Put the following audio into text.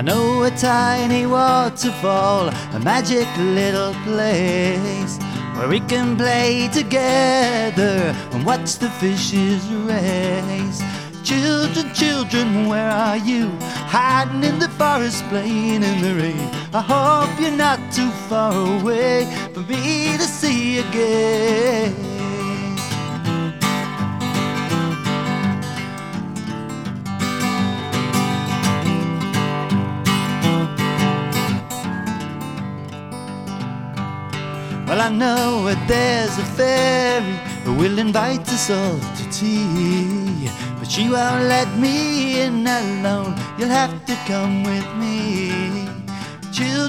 I know a tiny waterfall, a magic little place where we can play together and watch the fishes race. Children, children, where are you? Hiding in the forest, playing in the rain. I hope you're not too far away for me to see again. Well, I know that there's a fairy who will invite us all to tea, but she won't let me in alone. You'll have to come with me. Children